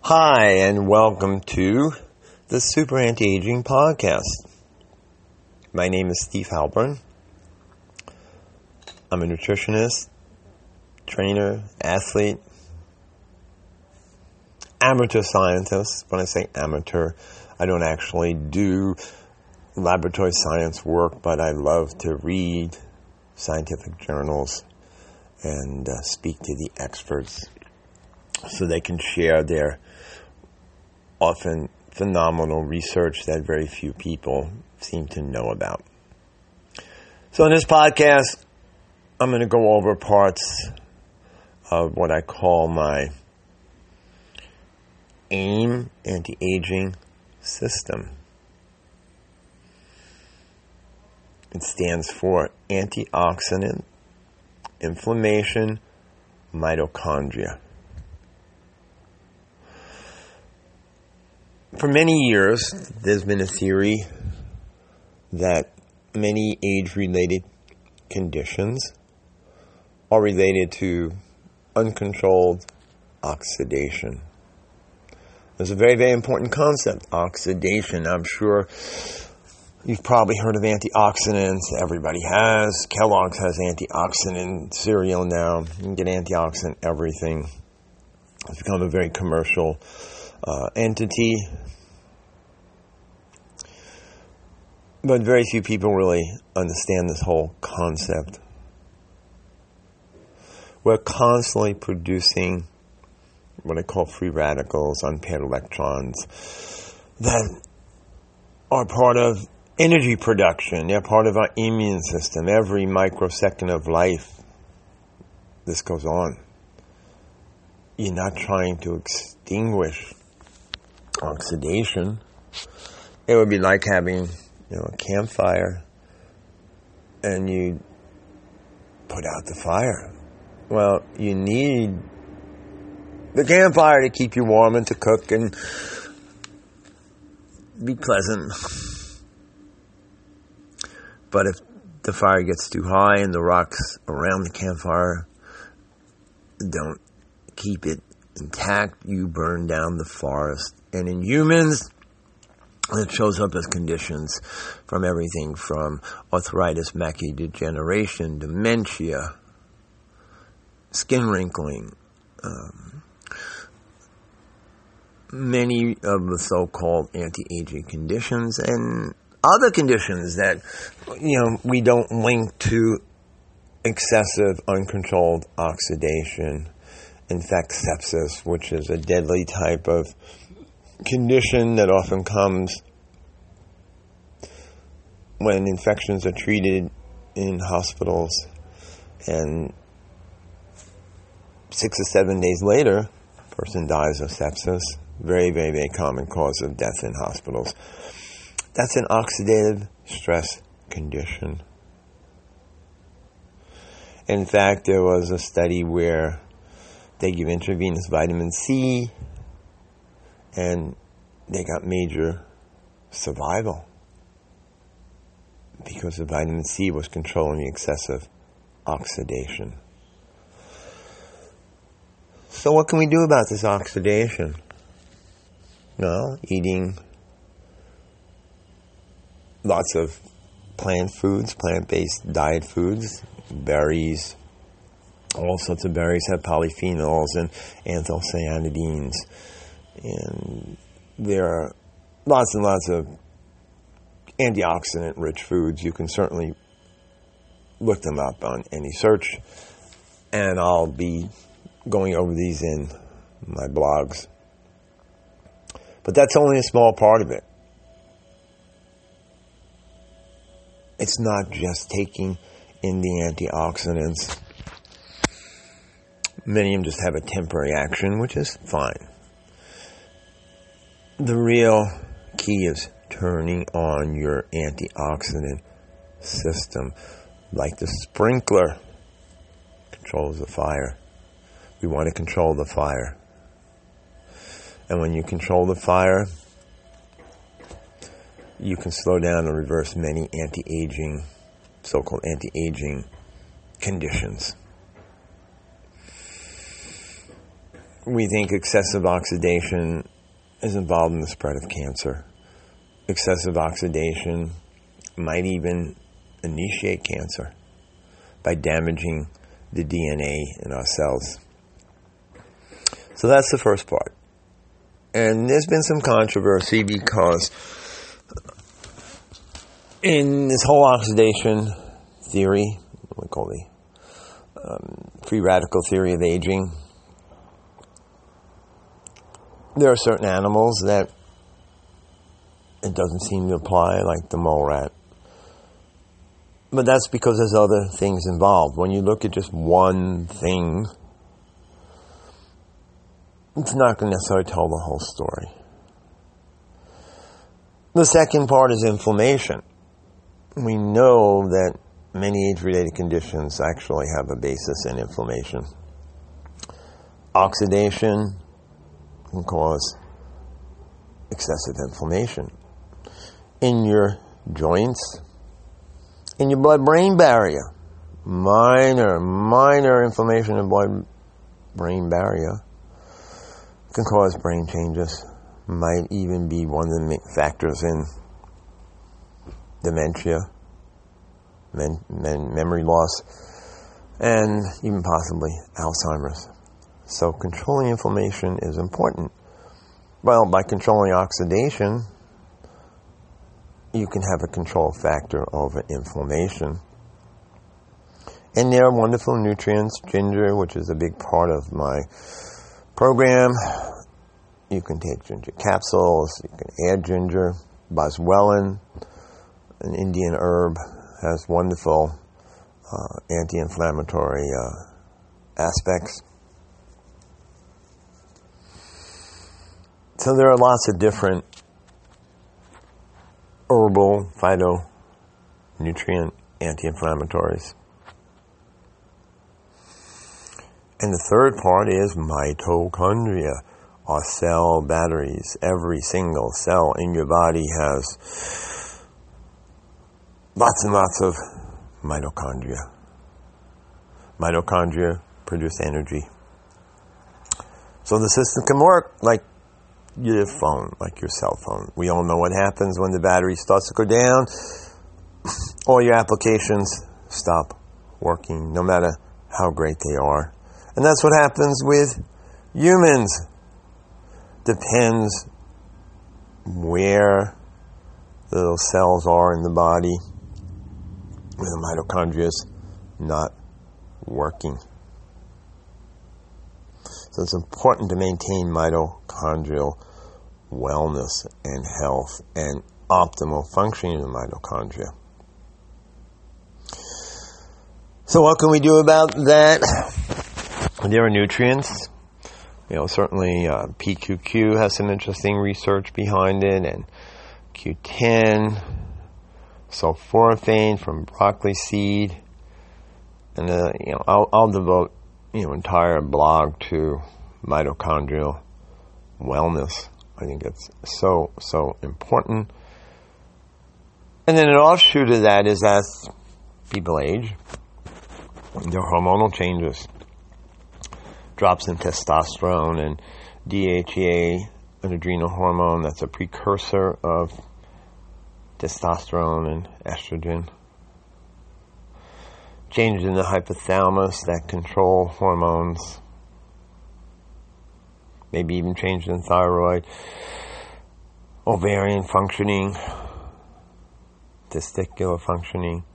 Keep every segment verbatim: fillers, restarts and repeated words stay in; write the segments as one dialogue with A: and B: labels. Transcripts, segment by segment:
A: Hi, and welcome to the Super Anti-Aging Podcast. My name is Steve Halpern. I'm a nutritionist, trainer, athlete, amateur scientist. When I say amateur, I don't actually do laboratory science work, but I love to read scientific journals and uh, speak to the experts so they can share their often phenomenal research that very few people seem to know about. So in this podcast, I'm going to go over parts of what I call my AIM anti-aging system. It stands for antioxidant, inflammation, mitochondria. For many years, there's been a theory that many age-related conditions are related to uncontrolled oxidation. It's a very, very important concept, oxidation. I'm sure you've probably heard of antioxidants. Everybody has. Kellogg's has antioxidant cereal now. You can get antioxidant everything. It's become a very commercial uh, entity. But very few people really understand this whole concept. We're constantly producing what I call free radicals, unpaired electrons, that are part of energy production. They're part of our immune system. Every microsecond of life, this goes on. You're not trying to extinguish oxidation. It would be like having, you know, a campfire and you put out the fire. Well, you need the campfire to keep you warm and to cook and be pleasant. But if the fire gets too high and the rocks around the campfire don't keep it intact, you burn down the forest. And in humans, it shows up as conditions from everything from arthritis, macular degeneration, dementia, skin wrinkling, um, many of the so-called anti-aging conditions, and other conditions that, you know, we don't link to excessive, uncontrolled oxidation. In fact, sepsis, which is a deadly type of condition that often comes when infections are treated in hospitals, and six or seven days later, a person dies of sepsis. Very, very, very common cause of death in hospitals. That's an oxidative stress condition. In fact, there was a study where they give intravenous vitamin C and they got major survival because the vitamin C was controlling the excessive oxidation. So what can we do about this oxidation? Well, eating lots of plant foods, plant-based diet foods, berries. All sorts of berries have polyphenols and anthocyanidins. And there are lots and lots of antioxidant-rich foods. You can certainly look them up on any search. And I'll be going over these in my blogs. But that's only a small part of it. It's not just taking in the antioxidants. Many of them just have a temporary action, which is fine. The real key is turning on your antioxidant system, like the sprinkler controls the fire. We want to control the fire. And when you control the fire, you can slow down and reverse many anti-aging, so-called anti-aging conditions. we think excessive oxidation is involved in the spread of cancer. Excessive oxidation might even initiate cancer by damaging the D N A in our cells. So that's the first part. And there's been some controversy because in this whole oxidation theory, what we call the um, free radical theory of aging, there are certain animals that it doesn't seem to apply, like the mole rat. But that's because there's other things involved. When you look at just one thing, it's not going to necessarily tell the whole story. The second part is inflammation. We know that many age-related conditions actually have a basis in inflammation. Oxidation can cause excessive inflammation in your joints, in your blood-brain barrier. Minor, minor inflammation in blood-brain barrier can cause brain changes. Might even be one of the factors in dementia, men, men, memory loss, and even possibly Alzheimer's. So controlling inflammation is important. Well, by controlling oxidation, you can have a control factor over inflammation. And there are wonderful nutrients, ginger, which is a big part of my program. You can take ginger capsules, you can add ginger. Boswellia, an Indian herb, has wonderful uh, anti-inflammatory uh, aspects. So there are lots of different herbal, phytonutrient anti-inflammatories. And the third part is mitochondria, our cell batteries. Every single cell in your body has lots and lots of mitochondria. Mitochondria produce energy. So the system can work like your phone, like your cell phone. We all know what happens when the battery starts to go down. All your applications stop working, no matter how great they are. And that's what happens with humans. Depends where the little cells are in the body, where the mitochondria is not working. So it's important to maintain mitochondrial wellness and health and optimal functioning of the mitochondria. So what can we do about that? There are nutrients. You know, certainly uh, P Q Q has some interesting research behind it, and Q ten, sulforaphane from broccoli seed, and uh, you know, I'll, I'll devote you know entire blog to mitochondrial wellness. I think it's so so important. And then an offshoot of that is as people age, their hormonal changes. Drops in testosterone and D H E A, an adrenal hormone that's a precursor of testosterone and estrogen. Changes in the hypothalamus that control hormones. Maybe even changes in thyroid, ovarian functioning, testicular functioning.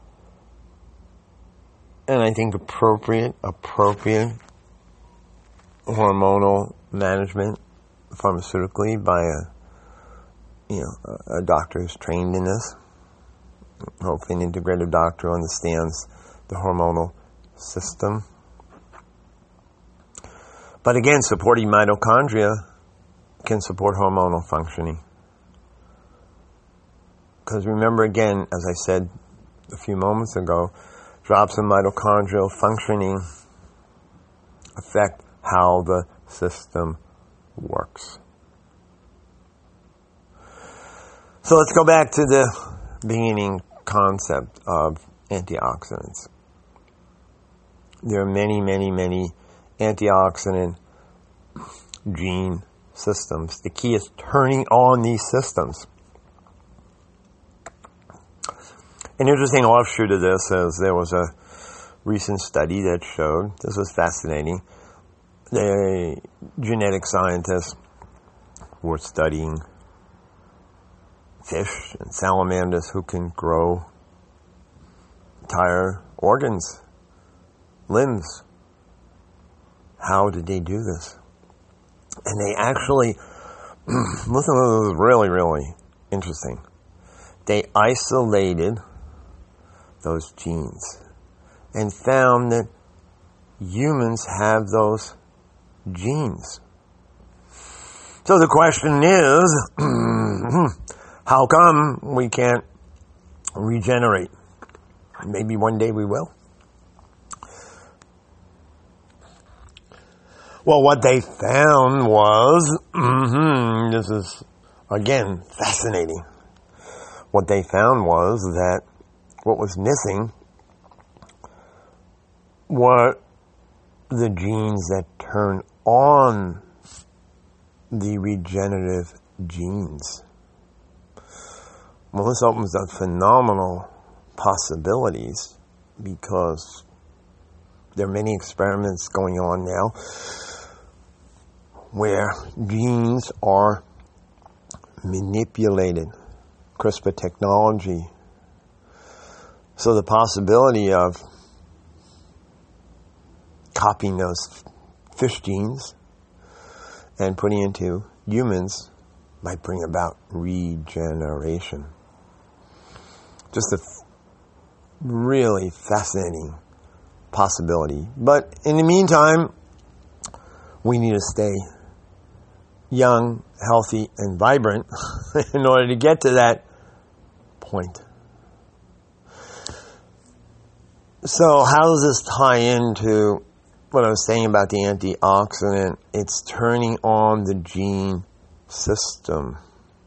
A: And I think appropriate, appropriate hormonal management pharmaceutically by a you know a doctor who's trained in this. Hopefully an integrative doctor understands the hormonal system. But again, supporting mitochondria can support hormonal functioning. Because remember again, as I said a few moments ago, drops in mitochondrial functioning affect how the system works. So let's go back to the beginning concept of antioxidants. There are many, many, many antioxidant gene systems. The key is turning on these systems. An interesting offshoot of this is there was a recent study that showed, this was fascinating, the genetic scientists were studying fish and salamanders who can grow entire organs, limbs. How did they do this? And they actually, listen, this is really, really interesting. They isolated those genes and found that humans have those genes. So the question is, how come we can't regenerate? Maybe one day we will. Well, what they found was, mm-hmm, this is, again, fascinating. What they found was that what was missing were the genes that turn on the regenerative genes. Well, this opens up phenomenal possibilities because there are many experiments going on now where genes are manipulated, CRISPR technology. So the possibility of copying those fish genes and putting into humans might bring about regeneration. Just a f- really fascinating possibility. But in the meantime, we need to stay young, healthy, and vibrant in order to get to that point. So how does this tie into what I was saying about the antioxidant? It's turning on the gene system.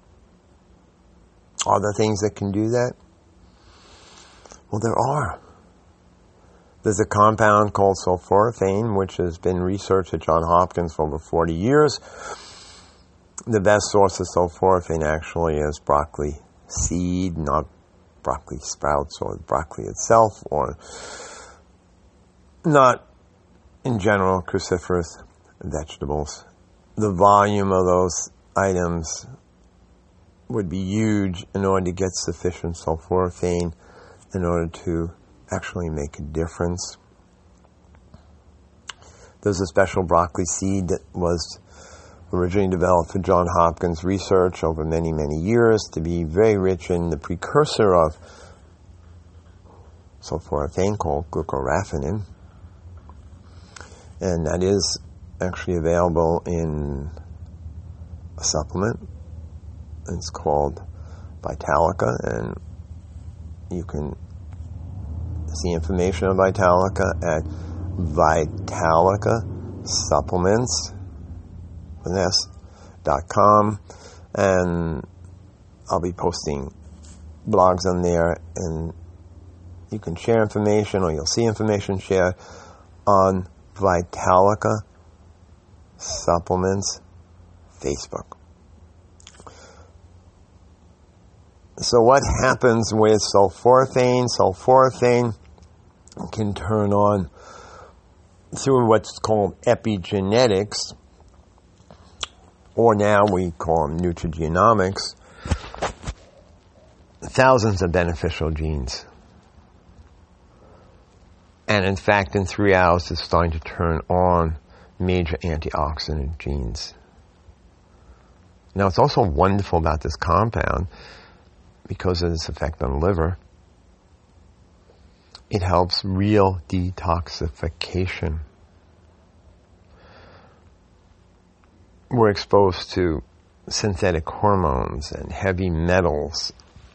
A: Are there things that can do that? Well, there are. There's a compound called sulforaphane, which has been researched at Johns Hopkins for over forty years. The best source of sulforaphane actually is broccoli seed, not broccoli sprouts or broccoli itself, or not, in general, cruciferous vegetables. The volume of those items would be huge in order to get sufficient sulforaphane in order to actually make a difference. There's a special broccoli seed that was originally developed for Johns Hopkins research over many, many years to be very rich in the precursor of sulforaphane called glucoraphanin. And that is actually available in a supplement. It's called Vitalica, and you can see information on Vitalica at Vitalica Supplements dot com, and I'll be posting blogs on there, and you can share information, or you'll see information shared on Vitalica Supplements Facebook. So what happens with sulforaphane? Sulforaphane can turn on through what's called epigenetics, or now we call them nutrigenomics, thousands of beneficial genes. And in fact, in three hours, it's starting to turn on major antioxidant genes. Now, it's also wonderful about this compound, because of its effect on the liver, it helps real detoxification. We're exposed to synthetic hormones and heavy metals.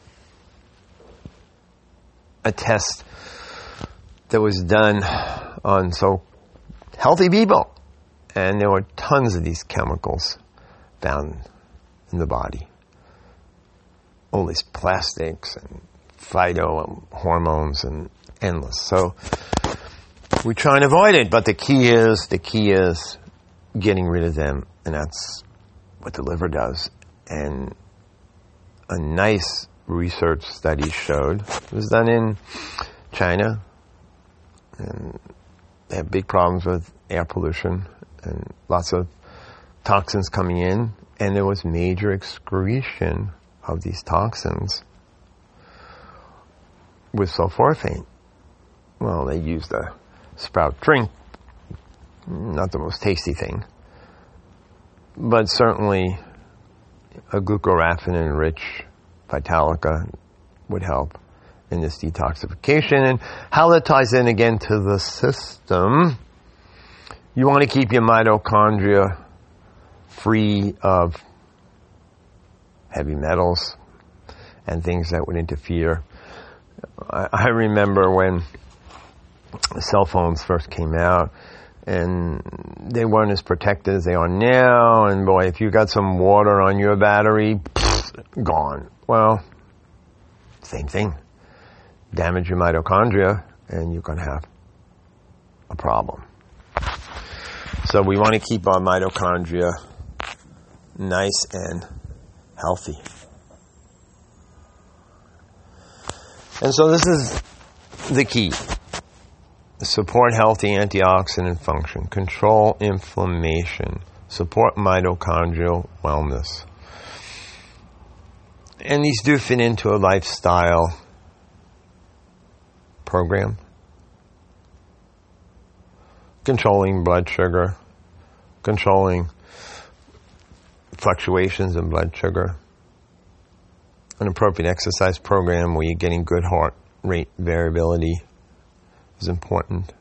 A: A test that was done on so healthy people, and there were tons of these chemicals found in the body. All these plastics and phyto hormones and endless. So we try and avoid it, but the key is, the key is getting rid of them, and that's what the liver does. And a nice research study showed, it was done in China, and they have big problems with air pollution and lots of toxins coming in, and there was major excretion of these toxins with sulforaphane. Well, they used a sprout drink, not the most tasty thing, but certainly a glucoraphanin-rich Vitalica would help in this detoxification. And how that ties in again to the system, you want to keep your mitochondria free of heavy metals and things that would interfere. I, I remember when cell phones first came out, and they weren't as protected as they are now, and boy, if you got some water on your battery, pfft, gone. Well, same thing. Damage your mitochondria, and you're going to have a problem. So we want to keep our mitochondria nice and healthy. And so this is the key. Support healthy antioxidant function, control inflammation, support mitochondrial wellness. And these do fit into a lifestyle program. Controlling blood sugar, controlling fluctuations in blood sugar, an appropriate exercise program where you're getting good heart rate variability is important.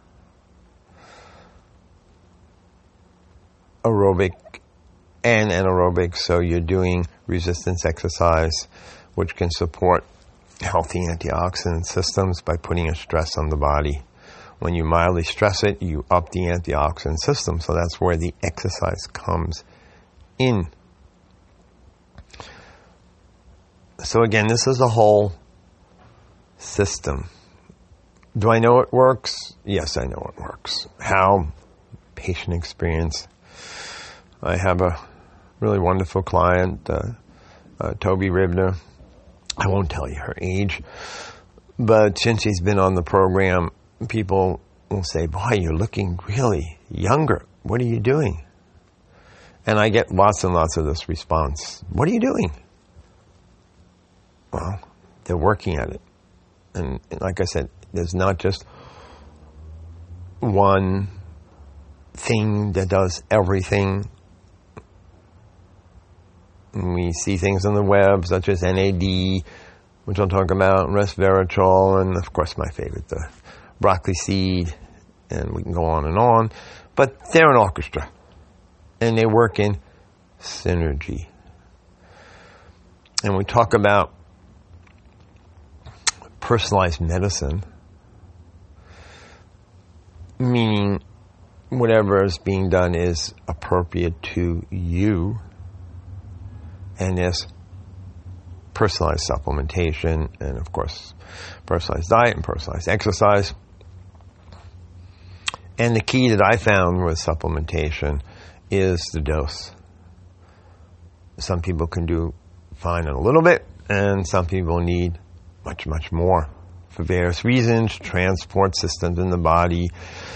A: Aerobic and anaerobic, so you're doing resistance exercise, which can support healthy antioxidant systems by putting a stress on the body. When you mildly stress it, you up the antioxidant system, so that's where the exercise comes in. So again, this is a whole system. Do I know it works? Yes, I know it works. How? Patient experience. I have a really wonderful client, uh, uh, Toby Ribner. I won't tell you her age, but since she's been on the program, people will say, boy, you're looking really younger. What are you doing? And I get lots and lots of this response. What are you doing? Well, they're working at it. And like I said, there's not just one thing that does everything. And we see things on the web, such as N A D, which I'll talk about, resveratrol, and of course my favorite, the broccoli seed, and we can go on and on. But they're an orchestra, and they work in synergy. And we talk about personalized medicine, meaning whatever is being done is appropriate to you, and there's personalized supplementation, and of course personalized diet and personalized exercise. And the key that I found with supplementation is the dose. Some people can do fine in a little bit, and some people need much, much more for various reasons, transport systems in the body,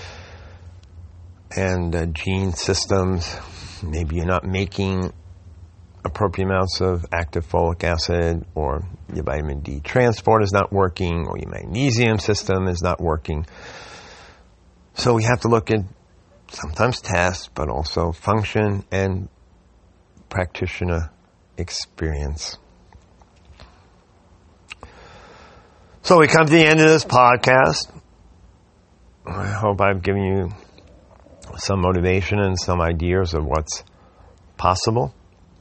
A: and uh, gene systems. Maybe you're not making appropriate amounts of active folic acid, or your vitamin D transport is not working, or your magnesium system is not working. So we have to look at sometimes tests, but also function and practitioner experience. So we come to the end of this podcast. I hope I've given you some motivation and some ideas of what's possible.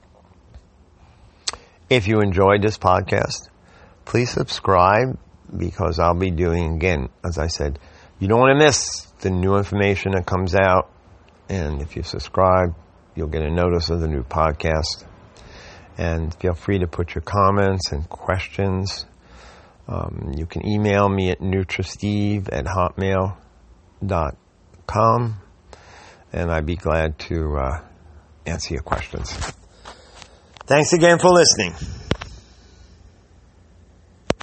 A: If you enjoyed this podcast, please subscribe, because I'll be doing, again, as I said, you don't want to miss the new information that comes out. And if you subscribe, you'll get a notice of the new podcast. And feel free to put your comments and questions. Um, you can email me at nutristeve at hotmail dot com. and I'd be glad to uh, answer your questions. Thanks again for listening.